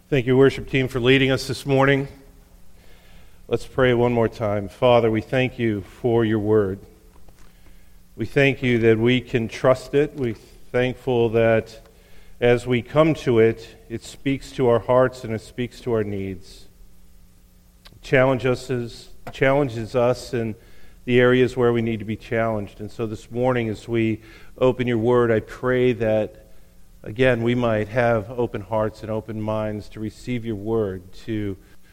Thank you, worship team, for leading us this morning. Let's pray one more time. Father, we thank you for your word. We thank you that we can trust it. We're thankful that as we come to it, it speaks to our hearts and it speaks to our needs. It challenges us in the areas where we need to be challenged. And so this morning, as we open your word, I pray that again, we might have open hearts and open minds to receive your word, to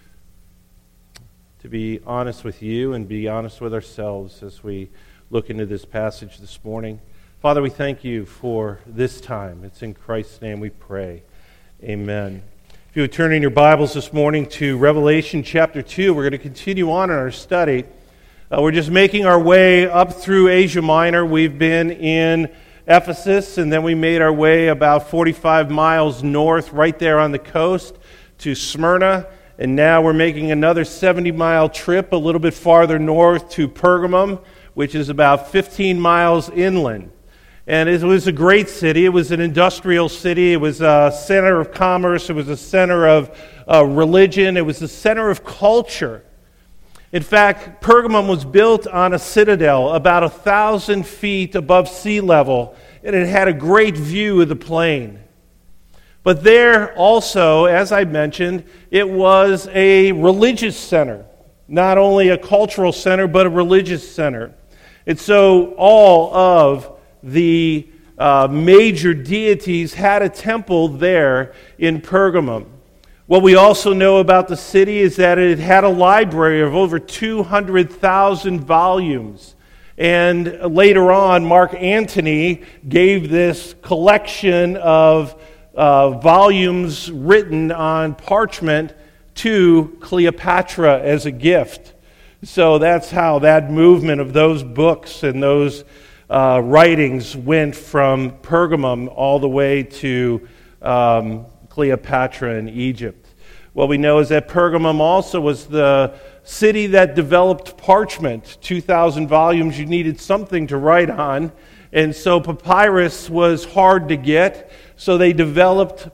be honest with you and be honest with ourselves as we look into this passage this morning. Father, we thank you for this time. It's in Christ's name we pray. Amen. If you would turn in your Bibles this morning to Revelation chapter 2, we're going to continue on in our study. We're just making our way up through Asia Minor. We've been in Ephesus, and then we made our way about 45 miles north, right there on the coast, to Smyrna. And now we're making another 70-mile trip a little bit farther north to Pergamum, which is about 15 miles inland. And it was a great city. It was an industrial city. It was a center of commerce. It was a center of religion. It was a center of culture. In fact, Pergamum was built on a citadel about 1,000 feet above sea level, and it had a great view of the plain. But there also, as I mentioned, it was a religious center, not only a cultural center, but a religious center. And so all of the major deities had a temple there in Pergamum. What we also know about the city is that it had a library of over 200,000 volumes. And later on, Mark Antony gave this collection of volumes written on parchment to Cleopatra as a gift. So that's how that movement of those books and those writings went from Pergamum all the way to Cleopatra in Egypt. What we know is that Pergamum also was the city that developed parchment. 2,000 volumes, you needed something to write on. And so papyrus was hard to get, so they developed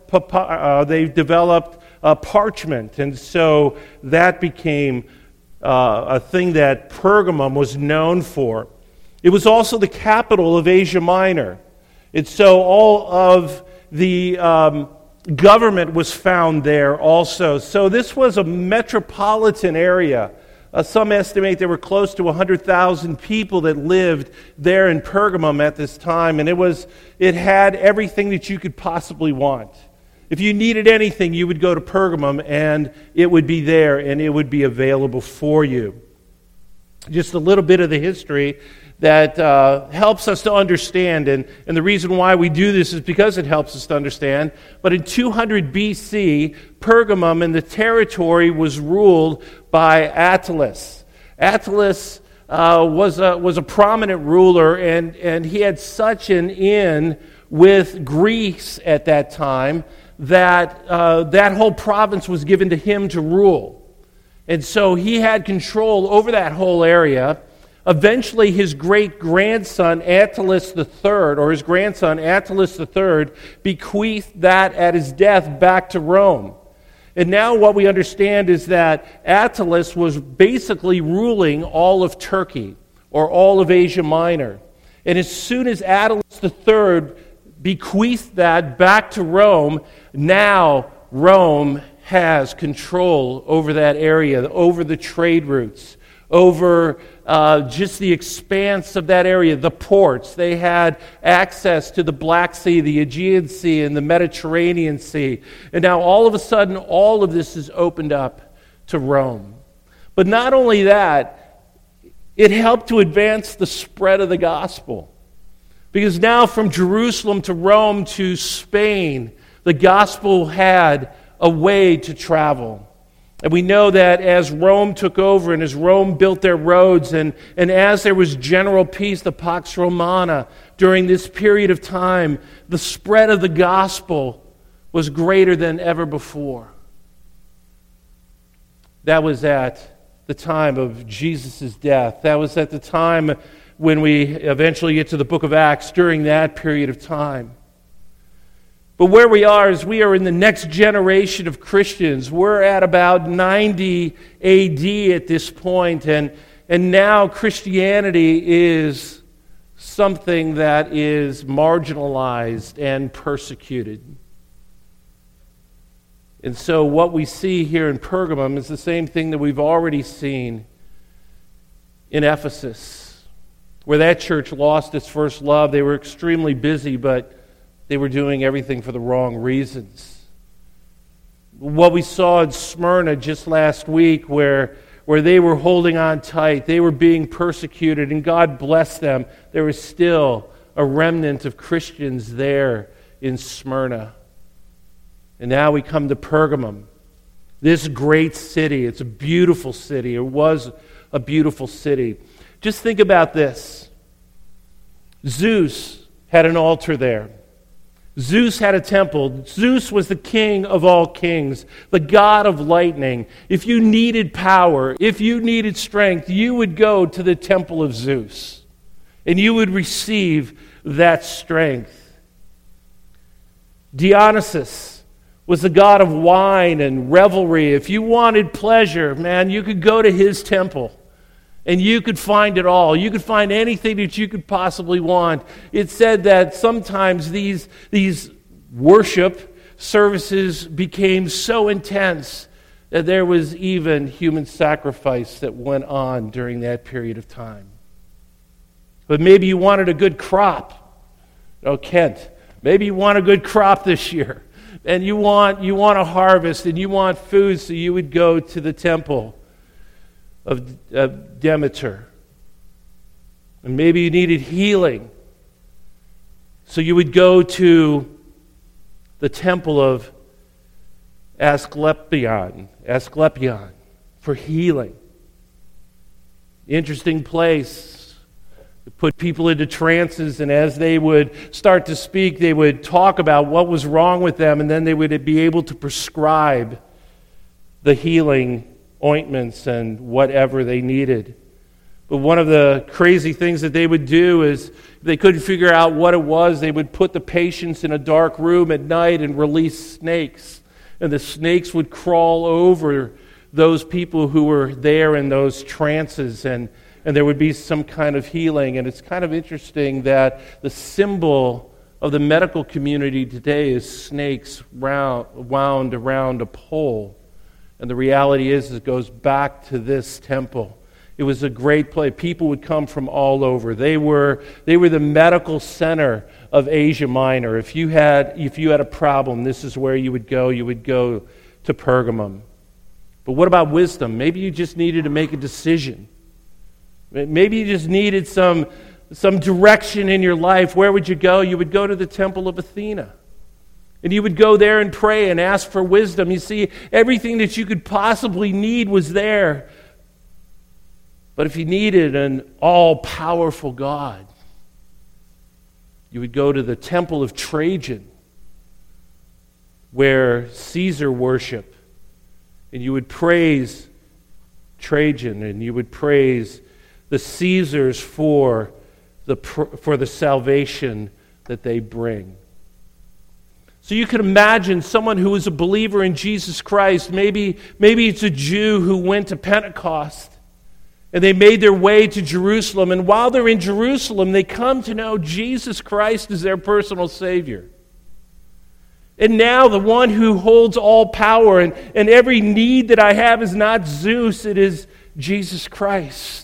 parchment. And so that became a thing that Pergamum was known for. It was also the capital of Asia Minor. And so all of the government was found there also. So this was a metropolitan area. Some estimate there were close to 100,000 people that lived there in Pergamum at this time, and it had everything that you could possibly want. If you needed anything, you would go to Pergamum, and it would be there, and it would be available for you. Just a little bit of the history that helps us to understand, and the reason why we do this is because it helps us to understand. But in 200 BC, Pergamum and the territory was ruled by Attalus. Attalus was a prominent ruler, and he had such an in with Greece at that time that that whole province was given to him to rule. And so he had control over that whole area. Eventually, his great-grandson, Attalus III, bequeathed that at his death back to Rome. And now what we understand is that Attalus was basically ruling all of Turkey, or all of Asia Minor. And as soon as Attalus III bequeathed that back to Rome, now Rome has control over that area, over the trade routes, over just the expanse of that area, the ports. They had access to the Black Sea, the Aegean Sea, and the Mediterranean Sea. And now all of a sudden, all of this is opened up to Rome. But not only that, it helped to advance the spread of the gospel. Because now from Jerusalem to Rome to Spain, the gospel had a way to travel. And we know that as Rome took over and as Rome built their roads and as there was general peace, the Pax Romana, during this period of time, the spread of the gospel was greater than ever before. That was at the time of Jesus' death. That was at the time when we eventually get to the book of Acts, during that period of time. But where we are is we are in the next generation of Christians. We're at about 90 AD at this point, and now Christianity is something that is marginalized and persecuted. And so what we see here in Pergamum is the same thing that we've already seen in Ephesus, where that church lost its first love. They were extremely busy, but they were doing everything for the wrong reasons. What we saw in Smyrna just last week, where they were holding on tight, they were being persecuted, and God blessed them. There was still a remnant of Christians there in Smyrna. And now we come to Pergamum, this great city. It's a beautiful city. It was a beautiful city. Just think about this. Zeus had an altar there. Zeus had a temple. Zeus was the king of all kings, the god of lightning. If you needed power, if you needed strength, you would go to the temple of Zeus, and you would receive that strength. Dionysus was the god of wine and revelry. If you wanted pleasure, man, you could go to his temple. And you could find it all. You could find anything that you could possibly want. It said that sometimes these worship services became so intense that there was even human sacrifice that went on during that period of time. But maybe you wanted a good crop. Oh, Kent, maybe you want a good crop this year. And you want a harvest and you want food, so you would go to the temple of Demeter. And maybe you needed healing, so you would go to the temple of Asclepion for healing. Interesting place. It put people into trances, and as they would start to speak, they would talk about what was wrong with them, and then they would be able to prescribe the healing ointments and whatever they needed. But one of the crazy things that they would do is, if they couldn't figure out what it was, they would put the patients in a dark room at night and release snakes. And the snakes would crawl over those people who were there in those trances, and there would be some kind of healing. And it's kind of interesting that the symbol of the medical community today is snakes wound around a pole. And the reality is, it goes back to this temple. It was a great place. People would come from all over. They were the medical center of Asia Minor. If you had a problem, this is where you would go. You would go to Pergamum. But what about wisdom? Maybe you just needed to make a decision. Maybe you just needed some direction in your life. Where would you go? You would go to the temple of Athena. And you would go there and pray and ask for wisdom. You see, everything that you could possibly need was there. But if you needed an all-powerful God, you would go to the temple of Trajan, where Caesar worshiped. And you would praise Trajan, and you would praise the Caesars for the salvation that they bring. So you can imagine someone who is a believer in Jesus Christ. Maybe it's a Jew who went to Pentecost, and they made their way to Jerusalem. And while they're in Jerusalem, they come to know Jesus Christ as their personal Savior. And now the one who holds all power and every need that I have is not Zeus, it is Jesus Christ.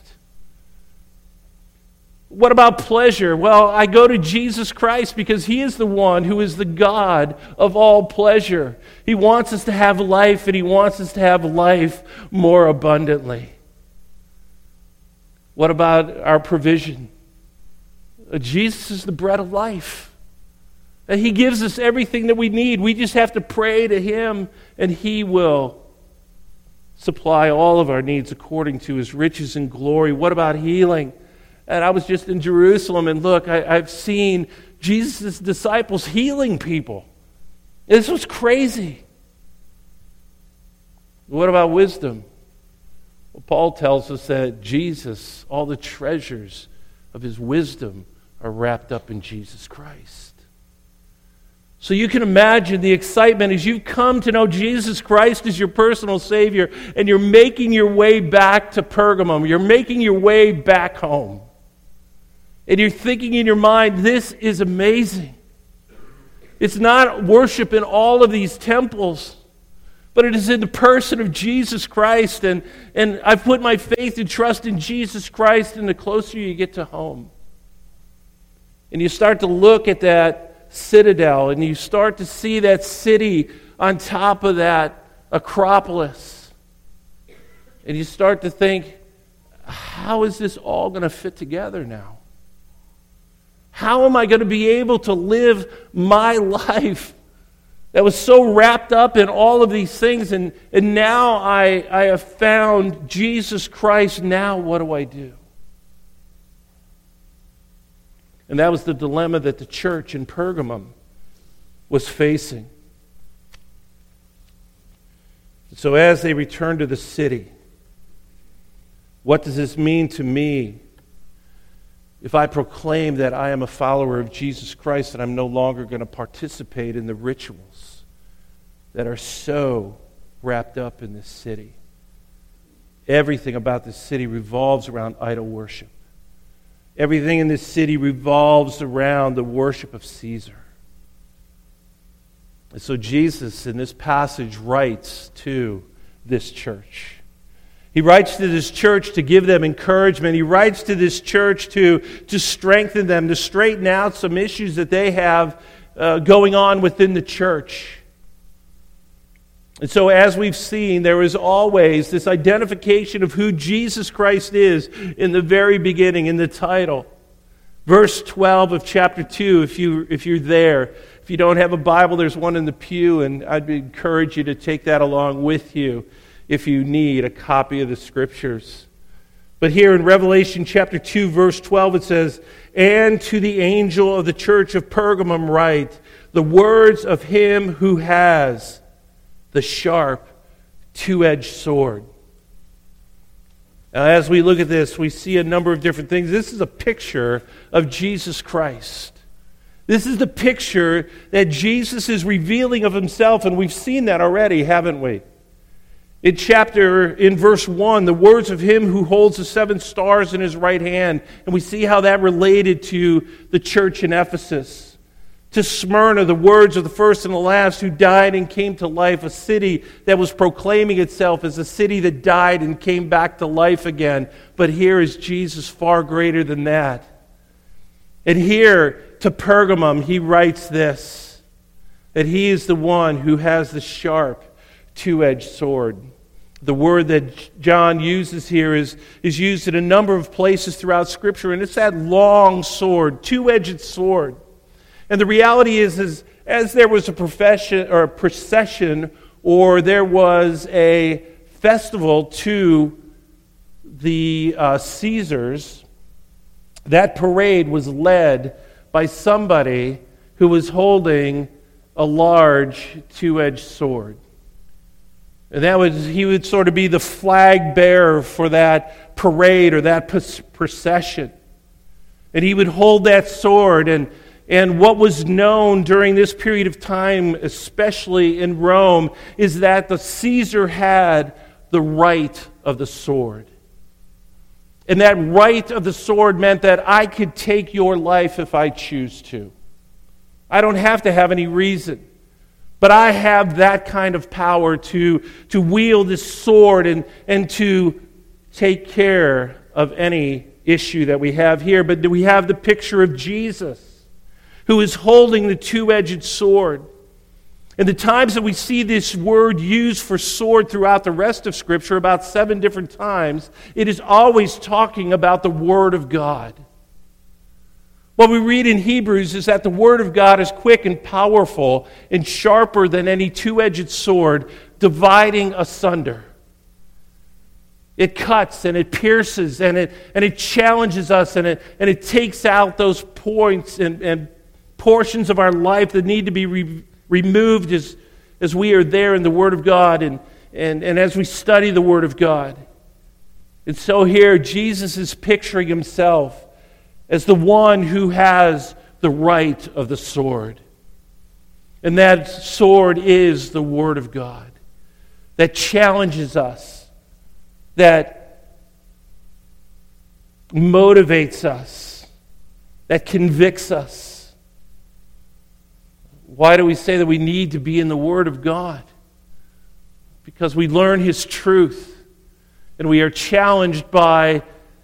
What about pleasure? Well, I go to Jesus Christ because He is the one who is the God of all pleasure. He wants us to have life, and He wants us to have life more abundantly. What about our provision? Jesus is the bread of life. And He gives us everything that we need. We just have to pray to Him, and He will supply all of our needs according to His riches and glory. What about healing? And I was just in Jerusalem, and look, I've seen Jesus' disciples healing people. This was crazy. What about wisdom? Well, Paul tells us that Jesus, all the treasures of His wisdom are wrapped up in Jesus Christ. So you can imagine the excitement as you've come to know Jesus Christ as your personal Savior, and you're making your way back to Pergamum. You're making your way back home. And you're thinking in your mind, this is amazing. It's not worship in all of these temples, but it is in the person of Jesus Christ. And I've put my faith and trust in Jesus Christ, and the closer you get to home. And you start to look at that citadel, and you start to see that city on top of that Acropolis. And you start to think, how is this all going to fit together now? How am I going to be able to live my life that was so wrapped up in all of these things, and now I have found Jesus Christ, now what do I do? And that was the dilemma that the church in Pergamum was facing. So as they returned to the city, what does this mean to me if I proclaim that I am a follower of Jesus Christ and I'm no longer going to participate in the rituals that are so wrapped up in this city? Everything about this city revolves around idol worship. Everything in this city revolves around the worship of Caesar. And so Jesus, in this passage, writes to this church. He writes to this church to give them encouragement. He writes to this church to strengthen them, to straighten out some issues that they have going on within the church. And so as we've seen, there is always this identification of who Jesus Christ is in the very beginning, in the title. Verse 12 of chapter 2, if you're there. If you don't have a Bible, there's one in the pew, and I'd encourage you to take that along with you if you need a copy of the Scriptures. But here in Revelation chapter 2, verse 12, it says, "And to the angel of the church of Pergamum write, the words of him who has the sharp, two-edged sword." Now, as we look at this, we see a number of different things. This is a picture of Jesus Christ. This is the picture that Jesus is revealing of himself, and we've seen that already, haven't we? In verse 1, the words of him who holds the 7 stars in his right hand, and we see how that related to the church in Ephesus. To Smyrna, the words of the first and the last who died and came to life, a city that was proclaiming itself as a city that died and came back to life again. But here is Jesus far greater than that. And here to Pergamum, he writes this, that he is the one who has the sharp, two-edged sword. The word that John uses here is used in a number of places throughout Scripture, and it's that long sword, two-edged sword. And the reality is as there was a procession, or there was a festival to the Caesars, that parade was led by somebody who was holding a large two-edged sword. And he would sort of be the flag bearer for that parade or that procession. And he would hold that sword, and what was known during this period of time, especially in Rome, is that the Caesar had the right of the sword. And that right of the sword meant that I could take your life if I choose to. I don't have to have any reason. But I have that kind of power to wield this sword and to take care of any issue that we have here. But we have the picture of Jesus, who is holding the two-edged sword. And the times that we see this word used for sword throughout the rest of Scripture, about 7 different times, it is always talking about the Word of God. What we read in Hebrews is that the Word of God is quick and powerful and sharper than any two-edged sword, dividing asunder. It cuts and it pierces and it challenges us and it takes out those points and portions of our life that need to be removed as we are there in the Word of God and as we study the Word of God. And so here, Jesus is picturing himself as the one who has the right of the sword. And that sword is the Word of God that challenges us, that motivates us, that convicts us. Why do we say that we need to be in the Word of God? Because we learn His truth, and we are challenged by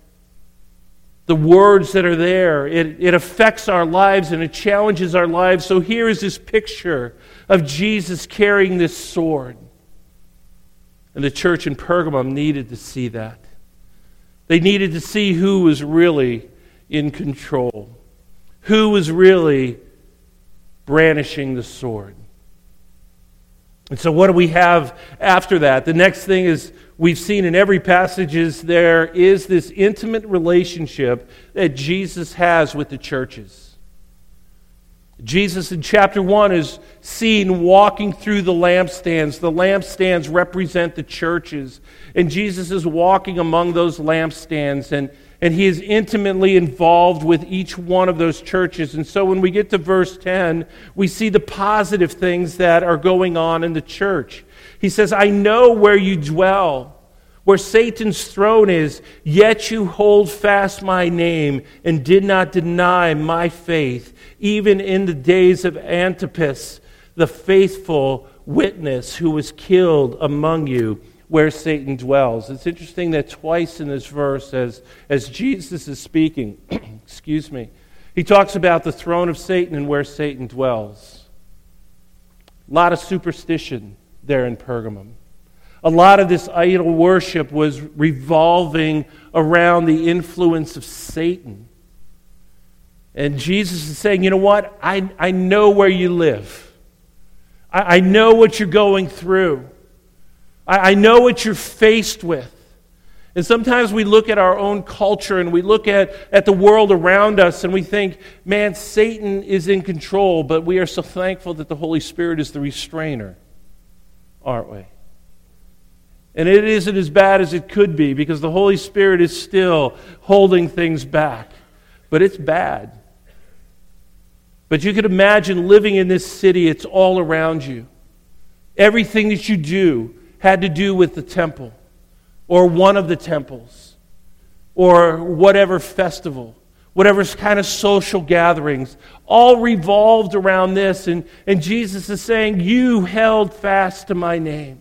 the words that are there. It affects our lives and it challenges our lives. So here is this picture of Jesus carrying this sword. And the church in Pergamum needed to see that. They needed to see who was really in control, who was really brandishing the sword. And so what do we have after that? The next thing is, we've seen in every passage, is there is this intimate relationship that Jesus has with the churches. Jesus in chapter 1 is seen walking through the lampstands. The lampstands represent the churches. And Jesus is walking among those lampstands, and He is intimately involved with each one of those churches. And so when we get to verse 10, we see the positive things that are going on in the church. He says, I know where you dwell, where Satan's throne is, yet you hold fast my name and did not deny my faith, even in the days of Antipas, the faithful witness who was killed among you, where Satan dwells. It's interesting that twice in this verse, as Jesus is speaking, he talks about the throne of Satan and where Satan dwells. A lot of superstition there in Pergamum. A lot of this idol worship was revolving around the influence of Satan. And Jesus is saying, you know what? I know where you live. I know what you're going through. I know what you're faced with. And sometimes we look at our own culture and we look at the world around us and we think, man, Satan is in control, but we are so thankful that the Holy Spirit is the restrainer, aren't we? And it isn't as bad as it could be because the Holy Spirit is still holding things back. But it's bad. But you could imagine living in this city, it's all around you. Everything that you do had to do with the temple or one of the temples or whatever festival, whatever kind of social gatherings, all revolved around this. And Jesus is saying, you held fast to my name.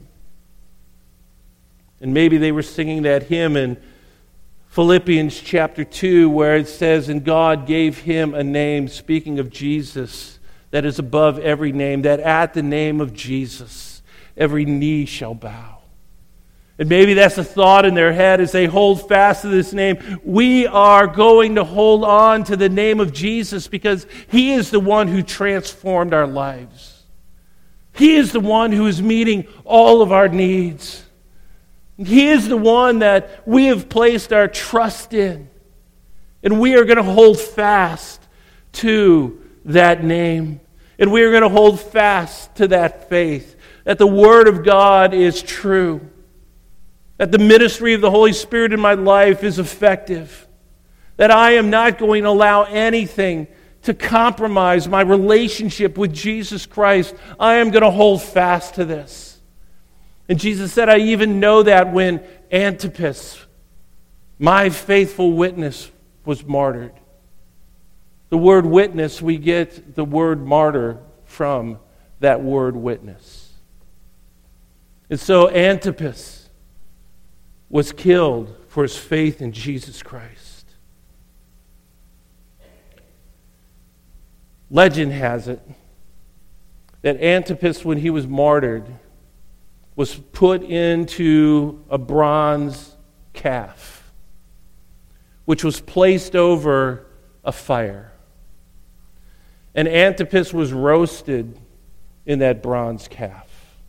And maybe they were singing that hymn in Philippians chapter 2 where it says, and God gave him a name, speaking of Jesus, that is above every name, that at the name of Jesus every knee shall bow. And maybe that's a thought in their head as they hold fast to this name. We are going to hold on to the name of Jesus because He is the one who transformed our lives. He is the one who is meeting all of our needs. He is the one that we have placed our trust in. And we are going to hold fast to that name. And we are going to hold fast to that faith. That the Word of God is true. That the ministry of the Holy Spirit in my life is effective. That I am not going to allow anything to compromise my relationship with Jesus Christ. I am going to hold fast to this. And Jesus said, I even know that when Antipas, my faithful witness, was martyred. The word witness, we get the word martyr from that word witness. And so Antipas was killed for his faith in Jesus Christ. Legend has it that Antipas, when he was martyred, was put into a bronze calf, which was placed over a fire. And Antipas was roasted in that bronze calf.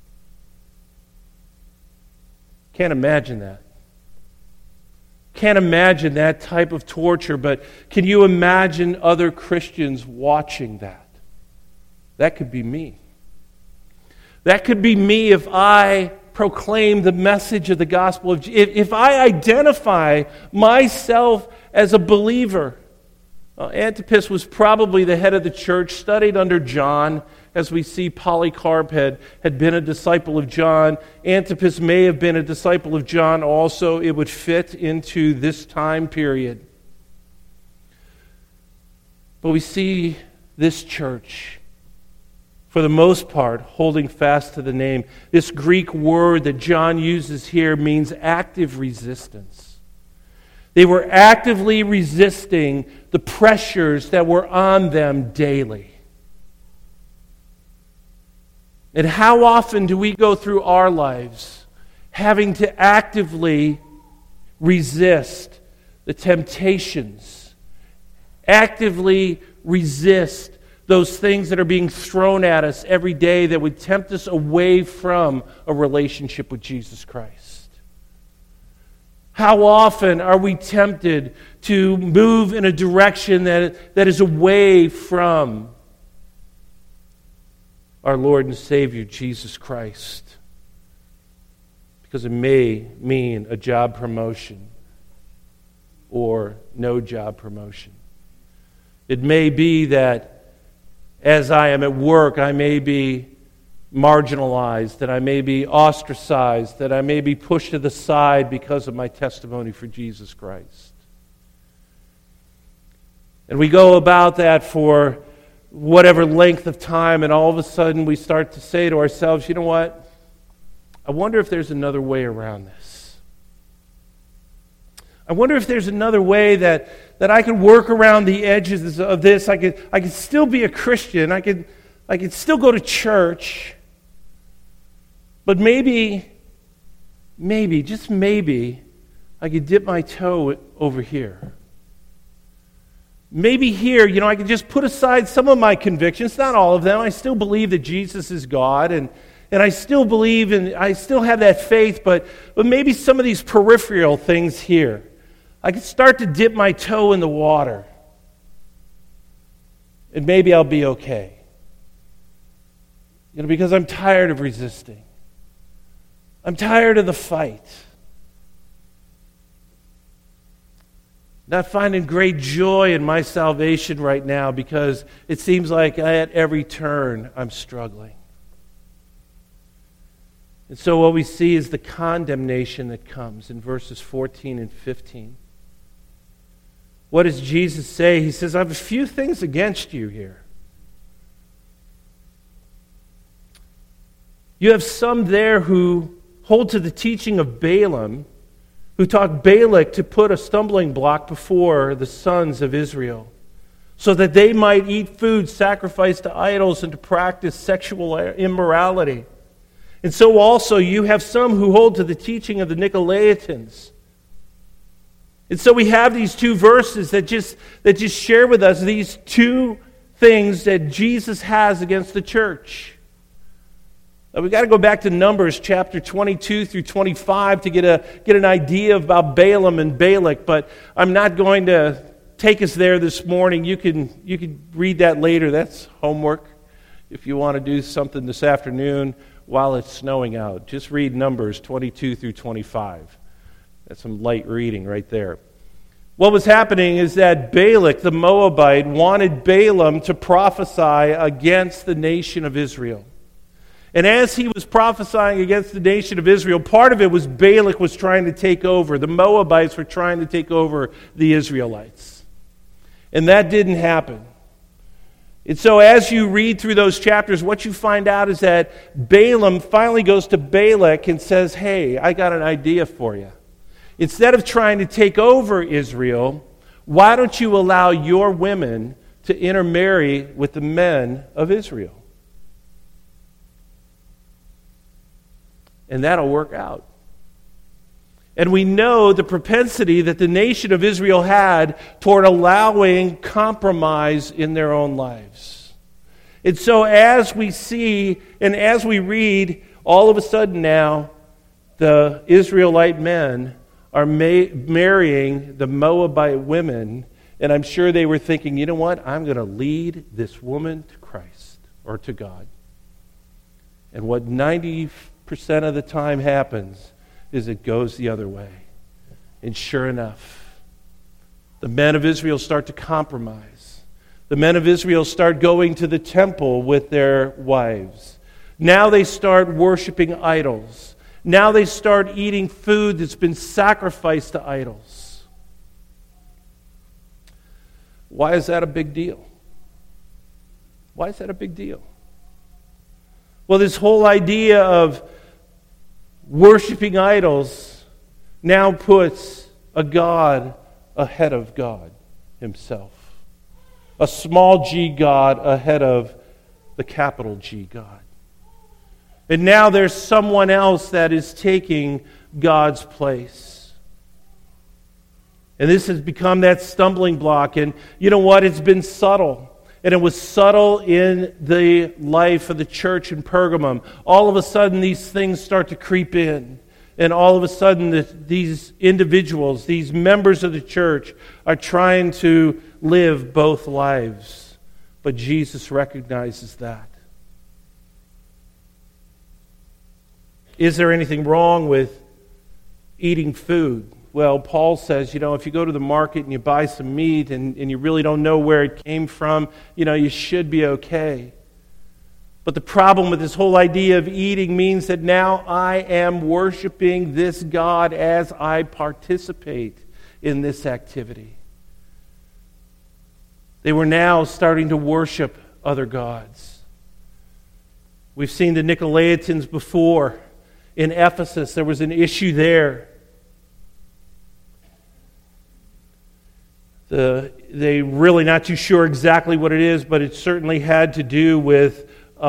Can't imagine that. Can't imagine that type of torture, but can you imagine other Christians watching that? That could be me. That could be me if I proclaim the message of the gospel of Jesus. If I identify myself as a believer, Antipas was probably the head of the church, studied under John. As we see, Polycarp had been a disciple of John. Antipas may have been a disciple of John also. It would fit into this time period. But we see this church, for the most part, holding fast to the name. This Greek word that John uses here means active resistance. They were actively resisting the pressures that were on them daily. And how often do we go through our lives having to actively resist the temptations, actively resist those things that are being thrown at us every day that would tempt us away from a relationship with Jesus Christ? How often are we tempted to move in a direction that is away from our Lord and Savior, Jesus Christ? Because it may mean a job promotion or no job promotion. It may be that as I am at work, I may be marginalized, that I may be ostracized, that I may be pushed to the side because of my testimony for Jesus Christ. And we go about that for whatever length of time, and all of a sudden we start to say to ourselves, you know what? I wonder if there's another way around this. I wonder if there's another way that I could work around the edges of this. I could still be a Christian. I could still go to church. But maybe, just maybe, I could dip my toe over here. Maybe here, I could just put aside some of my convictions, not all of them. I still believe that Jesus is God, and I still believe, and I still have that faith, but maybe some of these peripheral things here, I could start to dip my toe in the water, and maybe I'll be okay. Because I'm tired of resisting. I'm tired of the fight. Not finding great joy in my salvation right now because it seems like at every turn I'm struggling. And so what we see is the condemnation that comes in verses 14 and 15. What does Jesus say? He says, I have a few things against you here. You have some there who hold to the teaching of Balaam, who taught Balak to put a stumbling block before the sons of Israel, so that they might eat food sacrificed to idols and to practice sexual immorality. And so also you have some who hold to the teaching of the Nicolaitans. And so we have these two verses that just share with us these two things that Jesus has against the church. We've got to go back to Numbers chapter 22 through 25 to get an idea about Balaam and Balak, but I'm not going to take us there this morning. You can read that later. That's homework if you want to do something this afternoon while it's snowing out. Just read Numbers 22 through 25. That's some light reading right there. What was happening is that Balak, the Moabite, wanted Balaam to prophesy against the nation of Israel. And as he was prophesying against the nation of Israel, part of it was Balak was trying to take over. The Moabites were trying to take over the Israelites. And that didn't happen. And so as you read through those chapters, what you find out is that Balaam finally goes to Balak and says, hey, I got an idea for you. Instead of trying to take over Israel, why don't you allow your women to intermarry with the men of Israel? And that'll work out. And we know the propensity that the nation of Israel had toward allowing compromise in their own lives. And so as we see and as we read, all of a sudden now, the Israelite men are marrying the Moabite women, and I'm sure they were thinking, you know what, I'm going to lead this woman to Christ or to God. And what 90% of the time happens is it goes the other way. And sure enough, The men of Israel start to compromise. The men of Israel start going to the temple with their wives. Now they start worshiping idols. Now they start eating food that's been sacrificed to idols. Why is that a big deal? Why is that a big deal? Well, this whole idea of worshiping idols now puts a God ahead of God himself. A small g God ahead of the capital G God. And now there's someone else that is taking God's place. And this has become that stumbling block. And you know what? It's been subtle. And it was subtle in the life of the church in Pergamum. All of a sudden, these things start to creep in. And all of a sudden, these individuals, these members of the church, are trying to live both lives. But Jesus recognizes that. Is there anything wrong with eating food? Well, Paul says, if you go to the market and you buy some meat and you really don't know where it came from, you should be okay. But the problem with this whole idea of eating means that now I am worshiping this God as I participate in this activity. They were now starting to worship other gods. We've seen the Nicolaitans before. In Ephesus, there was an issue there. They really not too sure exactly what it is, but it certainly had to do with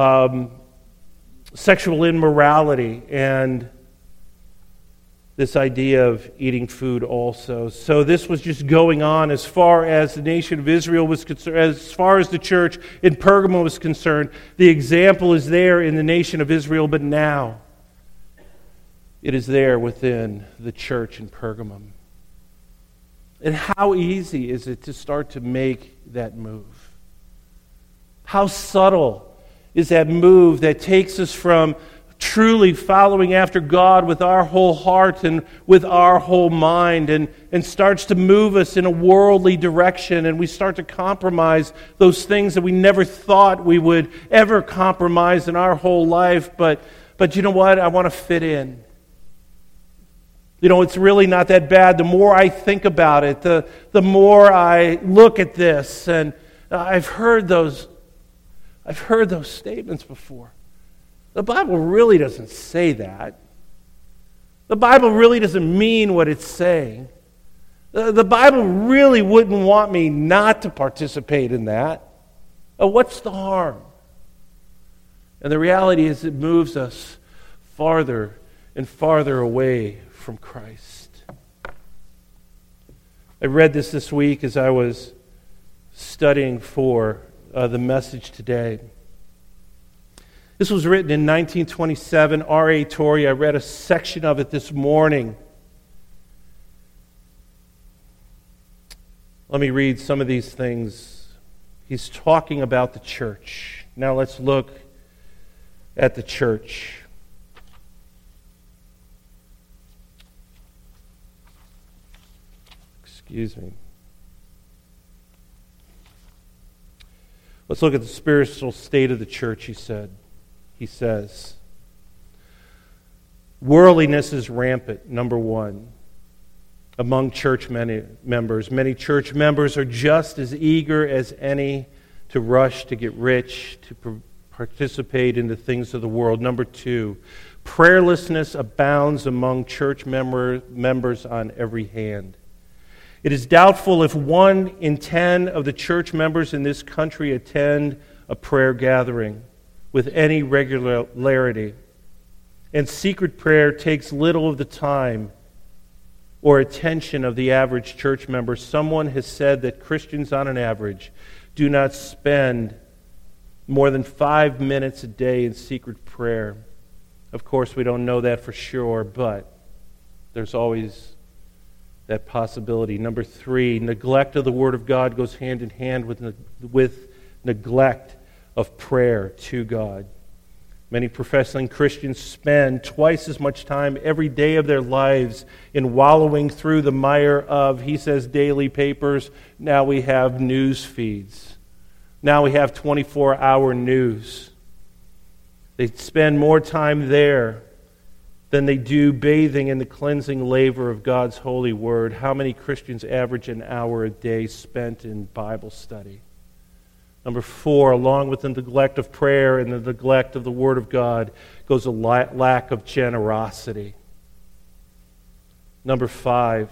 sexual immorality and this idea of eating food also. So this was just going on as far as the nation of Israel was concerned, as far as the church in Pergamum was concerned. The example is there in the nation of Israel, but now it is there within the church in Pergamum. And how easy is it to start to make that move? How subtle is that move that takes us from truly following after God with our whole heart and with our whole mind and starts to move us in a worldly direction, and we start to compromise those things that we never thought we would ever compromise in our whole life. But you know what? I want to fit in. It's really not that bad. The more I think about it, the more I look at this, and I've heard those statements before. The Bible really doesn't say that. The Bible really doesn't mean what it's saying. The Bible really wouldn't want me not to participate in that. What's the harm? And the reality is it moves us farther and farther away from Christ. I read this week as I was studying for the message today. This was written in 1927, R.A. Torrey. I read a section of it this morning. Let me read some of these things. He's talking about the church. Now let's look at the church. Excuse me. Let's look at the spiritual state of the church, he says, worldliness is rampant, number one, among church members. Many church members are just as eager as any to rush to get rich, to participate in the things of the world. Number two, prayerlessness abounds among church members on every hand. It is doubtful if 1 in 10 of the church members in this country attend a prayer gathering with any regularity. And secret prayer takes little of the time or attention of the average church member. Someone has said that Christians on an average do not spend more than 5 minutes a day in secret prayer. Of course, we don't know that for sure, but there's always that possibility. Number three, neglect of the Word of God goes hand in hand with neglect of prayer to God. Many professing Christians spend twice as much time every day of their lives in wallowing through the mire of, he says, daily papers. Now we have news feeds. Now we have 24-hour news. They spend more time there than they do bathing in the cleansing laver of God's holy word. How many Christians average an hour a day spent in Bible study? Number 4, along with the neglect of prayer and the neglect of the Word of God, goes a lack of generosity. Number 5,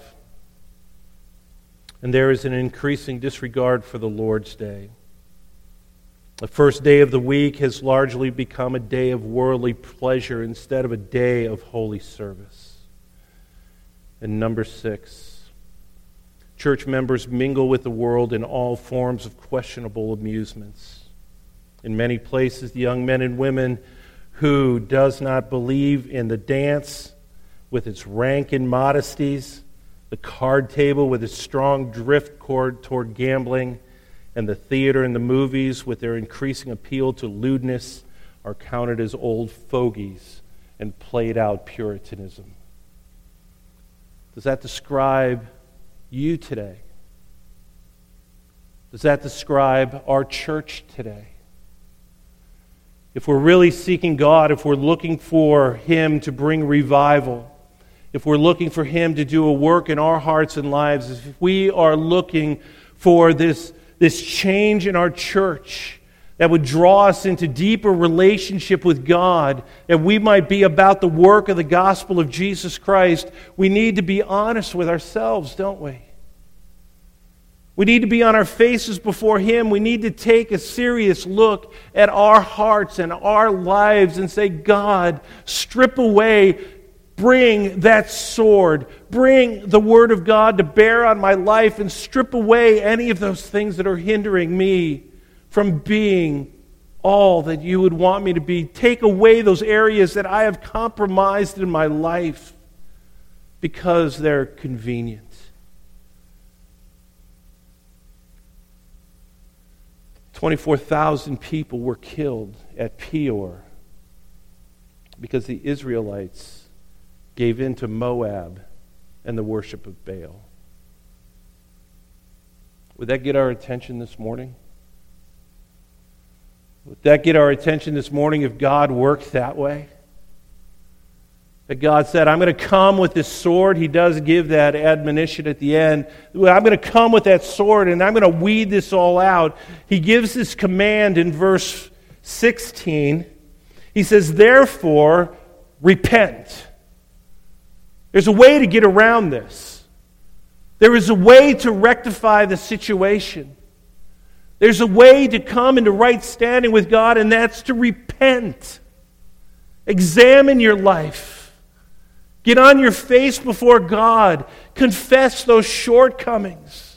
and there is an increasing disregard for the Lord's Day. The first day of the week has largely become a day of worldly pleasure instead of a day of holy service. And number 6, church members mingle with the world in all forms of questionable amusements. In many places, the young men and women who does not believe in the dance with its rank immodesties, the card table with its strong drift toward gambling, and the theater and the movies with their increasing appeal to lewdness are counted as old fogies and played out Puritanism. Does that describe you today? Does that describe our church today? If we're really seeking God, if we're looking for Him to bring revival, if we're looking for Him to do a work in our hearts and lives, if we are looking for this change in our church that would draw us into deeper relationship with God, that we might be about the work of the gospel of Jesus Christ, we need to be honest with ourselves, don't we? We need to be on our faces before Him. We need to take a serious look at our hearts and our lives and say, God, strip away, bring that sword, bring the Word of God to bear on my life and strip away any of those things that are hindering me from being all that you would want me to be. Take away those areas that I have compromised in my life because they're convenient. 24,000 people were killed at Peor because the Israelites gave in to Moab and the worship of Baal. Would that get our attention this morning? Would that get our attention this morning if God worked that way? That God said, I'm going to come with this sword. He does give that admonition at the end. I'm going to come with that sword and I'm going to weed this all out. He gives this command in verse 16. He says, therefore, repent. There's a way to get around this. There is a way to rectify the situation. There's a way to come into right standing with God, and that's to repent. Examine your life. Get on your face before God. Confess those shortcomings.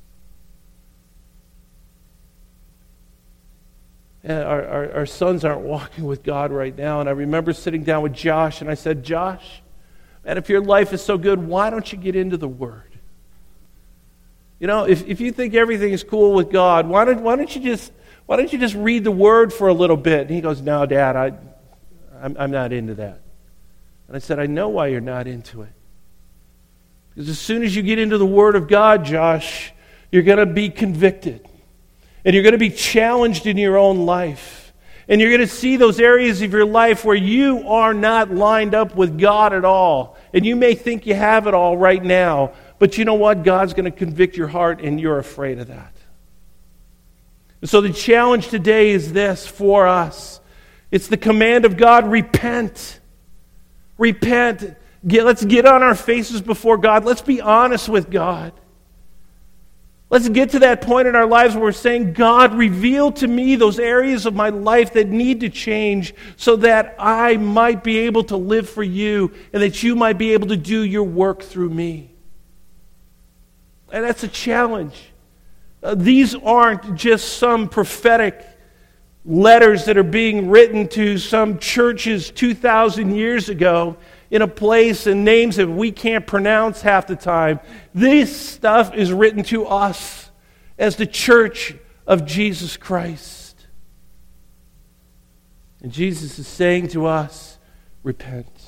Our sons aren't walking with God right now, and I remember sitting down with Josh, and I said, Josh, man, if your life is so good, why don't you get into the Word? You know, if you think everything is cool with God, why don't you just read the Word for a little bit? And he goes, no, Dad, I'm not into that. And I said, I know why you're not into it. Because as soon as you get into the Word of God, Josh, you're going to be convicted. And you're going to be challenged in your own life. And you're going to see those areas of your life where you are not lined up with God at all. And you may think you have it all right now. But you know what? God's going to convict your heart, and you're afraid of that. And so the challenge today is this for us. It's the command of God, repent. Repent. Let's get on our faces before God. Let's be honest with God. Let's get to that point in our lives where we're saying, God, reveal to me those areas of my life that need to change so that I might be able to live for you and that you might be able to do your work through me. And that's a challenge. These aren't just some prophetic letters that are being written to some churches 2,000 years ago in a place and names that we can't pronounce half the time. This stuff is written to us as the church of Jesus Christ. And Jesus is saying to us, repent.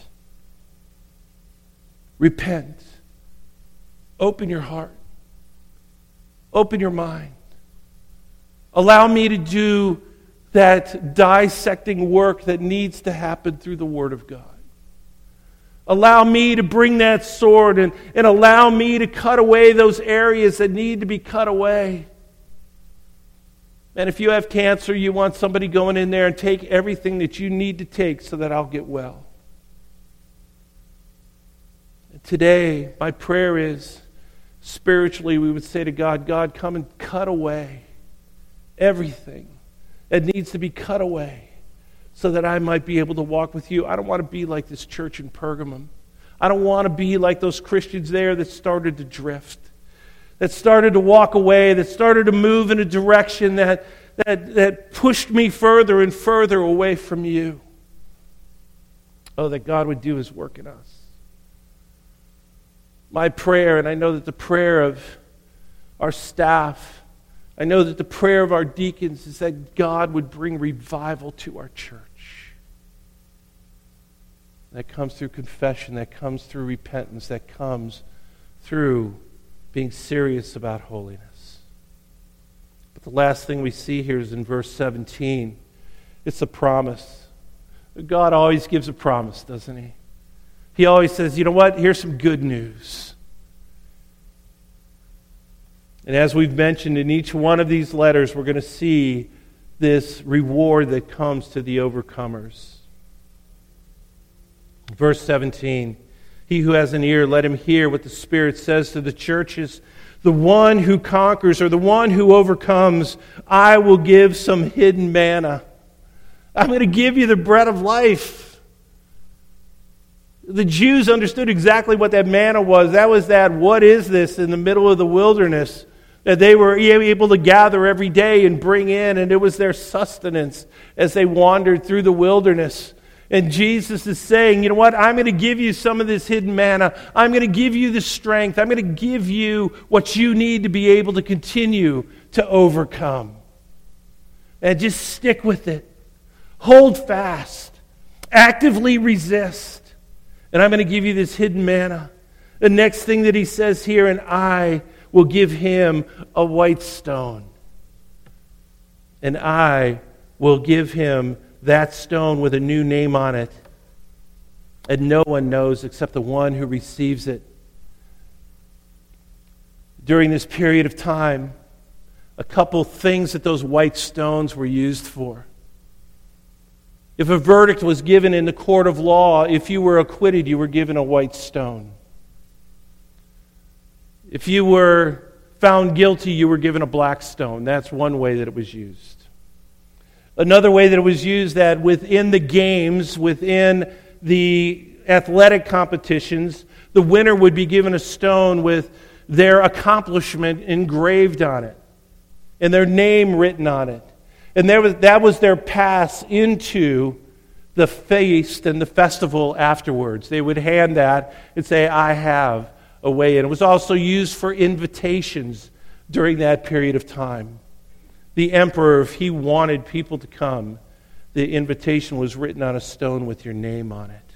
Repent. Open your heart. Open your mind. Allow me to do that dissecting work that needs to happen through the Word of God. Allow me to bring that sword and allow me to cut away those areas that need to be cut away. And if you have cancer, you want somebody going in there and take everything that you need to take so that I'll get well. Today, my prayer is, spiritually, we would say to God, God, come and cut away everything that needs to be cut away so that I might be able to walk with you. I don't want to be like this church in Pergamum. I don't want to be like those Christians there that started to drift, that started to walk away, that started to move in a direction that pushed me further and further away from you. Oh, that God would do His work in us. My prayer, and I know that the prayer of our staff, I know that the prayer of our deacons is that God would bring revival to our church. That comes through confession, that comes through repentance, that comes through being serious about holiness. But the last thing we see here is in verse 17. It's a promise. God always gives a promise, doesn't He? He always says, you know what? Here's some good news. And as we've mentioned in each one of these letters, we're going to see this reward that comes to the overcomers. Verse 17, he who has an ear, let him hear what the Spirit says to the churches. The one who conquers, or the one who overcomes, I will give some hidden manna. I'm going to give you the bread of life. The Jews understood exactly what that manna was. That was that, what is this, in the middle of the wilderness that they were able to gather every day and bring in, and it was their sustenance as they wandered through the wilderness. And Jesus is saying, you know what, I'm going to give you some of this hidden manna. I'm going to give you the strength. I'm going to give you what you need to be able to continue to overcome. And just stick with it. Hold fast. Actively resist. And I'm going to give you this hidden manna. The next thing that he says here, and I will give him a white stone. And I will give him that stone with a new name on it. And no one knows except the one who receives it. During this period of time, a couple things that those white stones were used for. If a verdict was given in the court of law, if you were acquitted, you were given a white stone. If you were found guilty, you were given a black stone. That's one way that it was used. Another way that it was used, that within the games, within the athletic competitions, the winner would be given a stone with their accomplishment engraved on it and their name written on it. And that was their pass into the feast and the festival afterwards. They would hand that and say, I have a way in. It was also used for invitations during that period of time. The emperor, if he wanted people to come, the invitation was written on a stone with your name on it.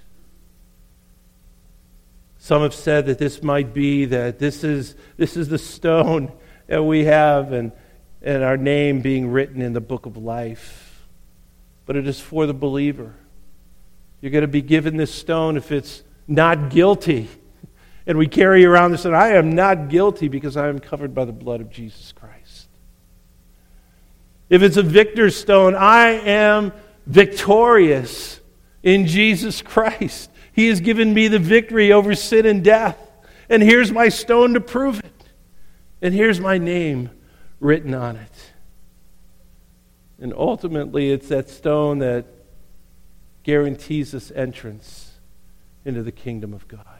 Some have said that this might be that this is the stone that we have and our name being written in the book of life. But it is for the believer. You're going to be given this stone if it's not guilty. And we carry around this, and I am not guilty because I am covered by the blood of Jesus Christ. If it's a victor's stone, I am victorious in Jesus Christ. He has given me the victory over sin and death. And here's my stone to prove it. And here's my name written on it. And ultimately, it's that stone that guarantees us entrance into the kingdom of God.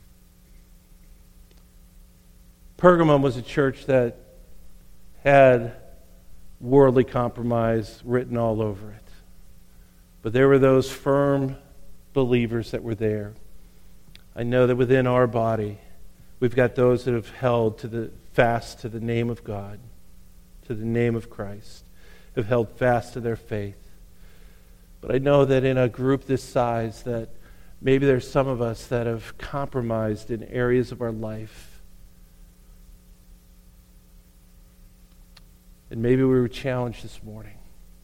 Pergamum was a church that had worldly compromise written all over it. But there were those firm believers that were there. I know that within our body, we've got those that have held fast to the name of God, to the name of Christ, have held fast to their faith. But I know that in a group this size that maybe there's some of us that have compromised in areas of our life. And maybe we were challenged this morning.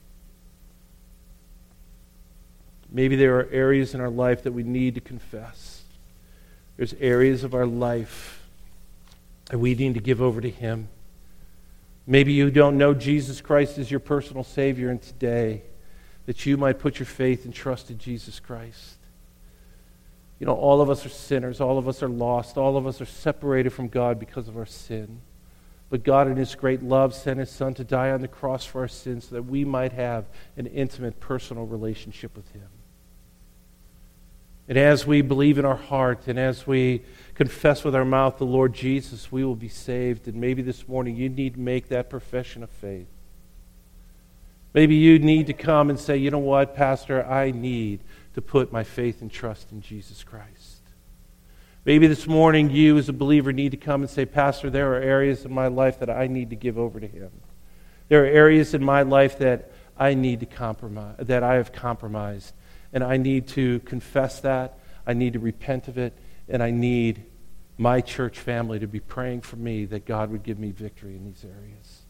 Maybe there are areas in our life that we need to confess. There's areas of our life that we need to give over to Him. Maybe you don't know Jesus Christ as your personal Savior, and today that you might put your faith and trust in Jesus Christ. You know, all of us are sinners. All of us are lost. All of us are separated from God because of our sin. But God in His great love sent His Son to die on the cross for our sins so that we might have an intimate, personal relationship with Him. And as we believe in our heart and as we confess with our mouth the Lord Jesus, we will be saved. And maybe this morning you need to make that profession of faith. Maybe you need to come and say, you know what, Pastor, I need to put my faith and trust in Jesus Christ. Maybe this morning you as a believer need to come and say, Pastor, there are areas in my life that I need to give over to Him. There are areas in my life that I need to compromise, that I have compromised. And I need to confess that. I need to repent of it. And I need my church family to be praying for me that God would give me victory in these areas.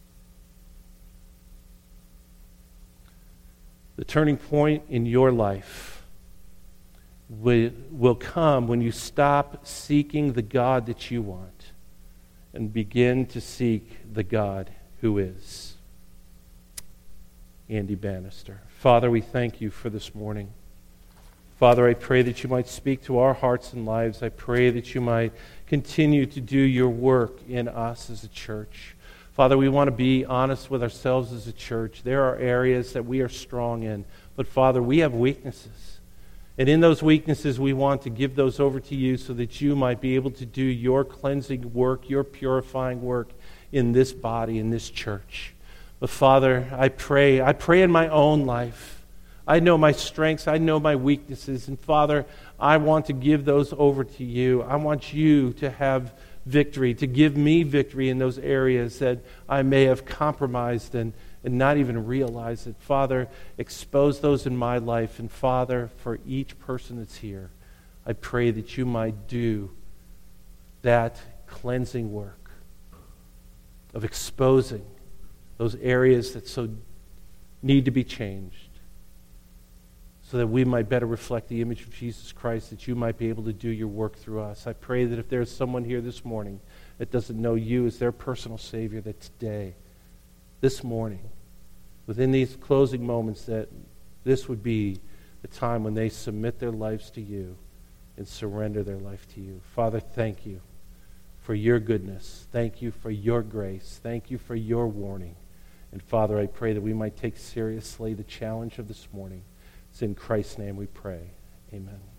The turning point in your life will come when you stop seeking the God that you want and begin to seek the God who is. Andy Bannister. Father, we thank you for this morning. Father, I pray that you might speak to our hearts and lives. I pray that you might continue to do your work in us as a church. Father, we want to be honest with ourselves as a church. There are areas that we are strong in, but Father, we have weaknesses. And in those weaknesses, we want to give those over to you so that you might be able to do your cleansing work, your purifying work in this body, in this church. But Father, I pray in my own life. I know my strengths. I know my weaknesses. And Father, I want to give those over to you. I want you to have victory, to give me victory in those areas that I may have compromised and not even realize it. Father, expose those in my life. And Father, for each person that's here, I pray that you might do that cleansing work of exposing those areas that so need to be changed, so that we might better reflect the image of Jesus Christ, that you might be able to do your work through us. I pray that if there's someone here this morning that doesn't know you as their personal Savior, that today, this morning, within these closing moments, that this would be the time when they submit their lives to you and surrender their life to you. Father, thank you for your goodness. Thank you for your grace. Thank you for your warning. And Father, I pray that we might take seriously the challenge of this morning. It's in Christ's name we pray. Amen.